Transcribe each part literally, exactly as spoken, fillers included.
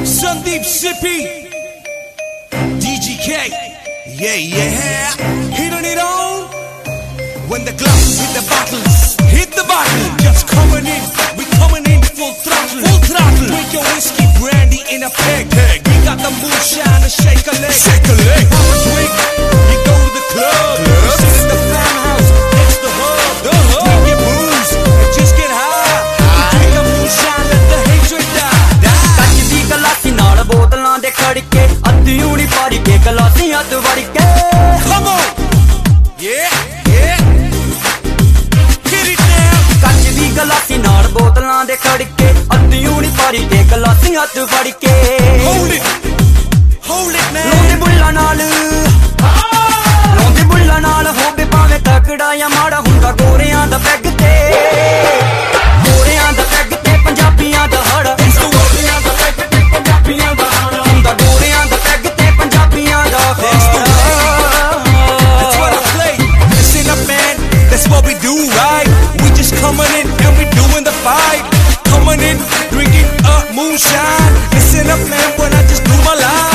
Sandeep Sippy, D G K, yeah, yeah. Hitting it on when the glasses hit the bottles, hit the bottle. Just coming in, we coming in full throttle, full throttle. Drink your whiskey, brandy in a peg, peg. We got the moonshine to shake a leg, shake a leg. Have a drink, you go to the club, you sit at the farmhouse, next the hub, the hub. Drink your booze and just get high. Drink a moonshine, let the hatred die. ਕੱਚ ਦੀ ਗਲਾਸੀ ਨਾਲ ਬੋਤਲਾਂ ਦੇ ਖੜਕੇ ਅੱਧੀ ਊਣੀ ਪਾਰੀ ਕੇ ਗਲਾਸੀਆਂ ਤੋਂ ਵੜ ਕੇ Come on, yeah, yeah. Get it down. ਕੱਚ ਦੀ ਗਲਾਸੀ ਨਾਲ ਬੋਤਲਾਂ ਦੇ ਖੜਕੇ ਅੱਧੀ ਊਣੀ ਪਾਰੀ ਕੇ ਗਲਾਸੀਆਂ ਤੋਂ ਵੜ ਕੇ Hold it, hold it, man. ਲੋਂਦੇ ਬੁੱਲਾਂ ਨਾਲ ਲੋਂਦੇ ਬੁੱਲਾਂ ਨਾਲ ਹੋਵੇ ਭਾਵੇਂ ਤਕੜਾ ਜਾਂ ਮਾੜਾ ਹੁੰਦਾ ਗੋਰਿਆਂ ਦਾ ਪੈਗ ਤੇ ਗੋਰਿਆਂ ਦਾ ਪੈਗ ਤੇ ਪੰਜਾਬੀਆਂ ਦਾ ਹੜ ਗੋਰਿਆਂ ਦਾ ਪੈਗ ਤੇ ਪੰਜਾਬੀਆਂ ਦਾ ਹੜ ਹੁੰਦਾ ਗੋਰਿਆਂ ਦਾ ਪੈਗ ਤੇ ਪੰਜਾਬੀਆਂ ਦਾ ਹੜ That's what I play. Listen up, man. That's what we do, right? We just coming in and we doing the fight. Coming in, drinking up moonshine. Listen up, man, when I just do my line.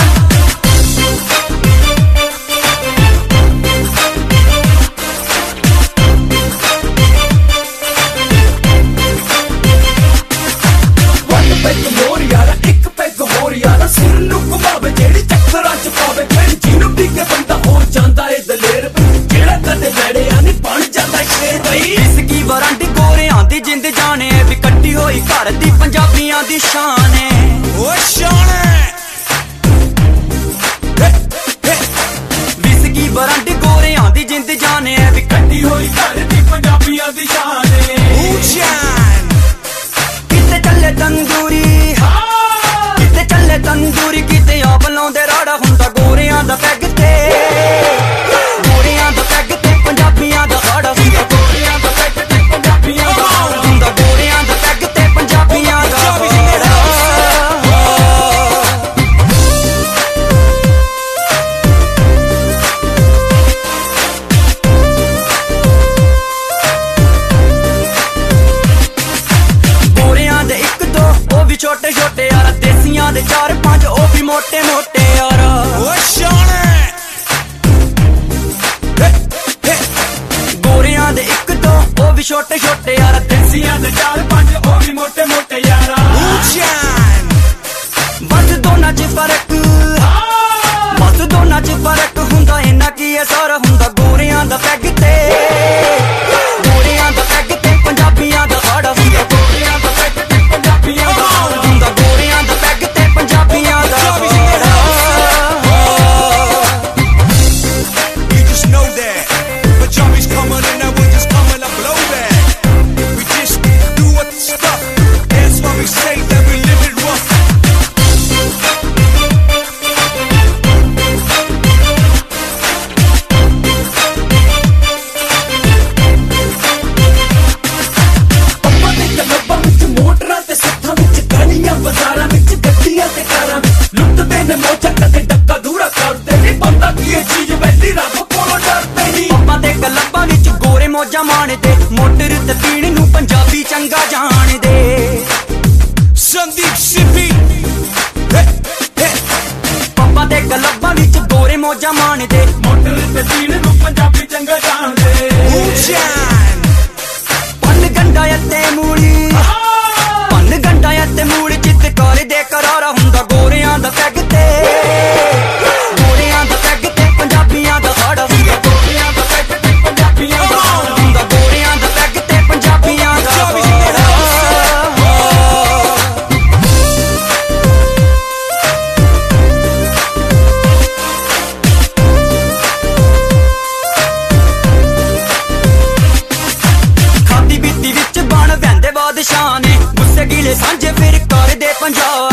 ਜਿੰਦ ਜਾਣੇ ਵੀ ਕੱਟੀ ਹੋਈ ਘਰ ਦੀ ਪੰਜਾਬੀਆਂ ਦੀ ਸ਼ਾਨ ਏ ਓਏ ਸ਼ਾਨ whisky ਬਰੰਡੀ ਗੋਰਿਆਂ ਦੀ ਜਿੰਦ ਜਾਣੇ ਵੀ ਕੱਟੀ ਹੋਈ ਘਰ ਦੀ ਪੰਜਾਬੀਆਂ ਦੀ ਸ਼ਾਨ ਏ moonshine. ਕਿਤੇ ਚੱਲੇ ਤੰਦੂਰੀ ਕਿਤੇ ਚੱਲੇ ਤੰਦੂਰੀ ਕਿਤੇ ਆਪ ਲਾਉਂਦੇ ਰਾੜਾ ਹੁੰਦਾ ਗੋਰਿਆਂ ਦਾ ਪੈਗ ਤੇ ਗੋਰਿਆਂ ਦਾ ਪੈਗ ਤੇ ਪੰਜਾਬੀਆਂ ਦਾ ਹੜ ਹੁੰਦਾ ਗੋਰਿਆਂ ਦਾ ਪੈਗ ਤੇ ਪੰਜਾਬੀਆਂ ਦਾ ਹੜ ਹੁੰਦਾ ਗੋਰਿਆਂ ਦਾ ਪੈਗ ਤੇ ਪੰਜਾਬੀਆਂ ਦਾ ਹੜ ਗੋਰਿਆਂ ਦੇ ਇੱਕ ਦੋ ਉਹ ਵੀ ਛੋਟੇ ਛੋਟੇ ਯਾਰ ਦੇਸੀਆਂ ਦੇ ਚਾਰ ਪੰਜ ਉਹ ਵੀ ਮੋਟੇ ਮੋਟੇ ਯਾਰ ਓਏ ਸ਼ਾਨ ਗੋਰਿਆਂ ਦੇ ਇੱਕ ਦੋ ਉਹ ਵੀ ਛੋਟੇ ਛੋਟੇ ਯਾਰ ਦੇਸੀਆਂ ਦੇ ਚਾਰ ਪੰਜ ਉਹ ਵੀ ਮੋਟੇ ਮੋਟੇ ਯਾਰ moonshine. ਬਸ ਦੋਨਾਂ 'ਚ ਫਰਕ ਬਸ ਦੋਨਾਂ 'ਚ ਫਰਕ ਹੁੰਦਾ ਇਹਨਾਂ ਕੀ ਇਹ ਸਾਰਾ ਹੁੰਦਾ ਗੋਰਿਆਂ ਦਾ ਪੈਗ ਤੇ ਗੋਰਿਆਂ ਦਾ ਪੈਗ ਤੇ ਪੰਜਾਬੀਆਂ ਦਾ ਹੜ ਹੁੰਦਾ ਗੋਰਿਆਂ ਦਾ ਪੈਗ ਤੇ ਪੰਜਾਬੀਆਂ ਦਾ ਹੜ ਹੁੰਦਾ ਗੋਰਿਆਂ ਦਾ ਪੈਗ ਤੇ ਪੰਜਾਬੀਆਂ ਦਾ ਹੜ You just know that Punjabi's coming in and we just coming to blow that. We just do what stuff. That's why we say that we live it rough. ਆਪਾਂ ਦੇ ਕਲੱਬਾਂ ਵਿੱਚ ਮੋਟਰਾਂ ਤੇ ਸੱਥਾਂ ਵਿੱਚ ਗਲੀਆਂ ਬਾਜ਼ਾਰਾਂ ਵਿੱਚ ਗੱਡੀਆਂ ਤੇ ਕਾਰਾਂ ਵਿੱਚ ਲੁੱਟਦੇ ਨੇ ਮੌਜਾਂ ਕਦੇ ਡੱਕਾ ਦੂਰਾ ਕਰਦੇ ਨਹੀਂ ਬੰਦਾ ਕੀ ਇਹ ਚੀਜ਼ ਵੈਲੀ ਰੱਬ ਕੋਲੋਂ ਡਰਦੇ ਨਹੀਂ ਆਪਾਂ ਦੇ ਕਲੱਬਾਂ ਵਿੱਚ ਗੋਰੇ ਮੌਜਾਂ ਮਾਣਦੇ ਮੋਟਰ ਤੇ ਪੀਣ ਨੂੰ ਪੰਜਾਬੀ ਚੰਗਾ ਜਾਣਦੇ Sandeep Sippy. Hey, hey. ਆਪਾਂ ਦੇ ਕਲੱਬਾਂ ਵਿੱਚ ਗੋਰੇ ਮੌਜਾਂ ਮਾਣਦੇ ਮੋਟਰ ਤੇ ਪੀਣ ਨੂੰ ਪੰਜਾਬੀ ਚੰਗਾ ਜਾਣਦੇ Moonshine. ਪੰਨ ਗੰਡਾ ਅਤੇ ਮੂਲੀ ਪੰਨ ਗੰਡਾ ਅਤੇ ਮੂਲੀ ਜਿੱਤ ਕਰਦੇ ਕਰਾਰਾ ਹੁੰਦਾ ਗੋਰਿਆਂ ਦਾ ਪੈਗ ਤੇ ਗੋਰਿਆਂ ਦਾ ਪੈਗ ਤੇ ਪੰਜਾਬੀਆਂ ਦਾ ਹੜ ਹੁੰਦਾ ਗੋਰਿਆਂ ਦਾ ਪੈਗ ਤੇ ਪੰਜਾਬੀਆਂ ਦਾ ਹੜ ਹੁੰਦਾ ਗੋਰਿਆਂ ਦਾ ਪੈਗ ਤੇ ਪੰਜਾਬੀਆਂ ਦਾ ਹੜ ਖਾਦੀ ਬੀਤੀ ਵਿੱਚ ਬਣ ਵਹਿੰਦੇ ਬਾਦਸ਼ਾਹ ਨੇ ਗੁੱਸੇ ਗਿਲੇ ਸਾਂਝੇ ਫਿਰ ਕਰਦੇ ਪੰਜਾਬ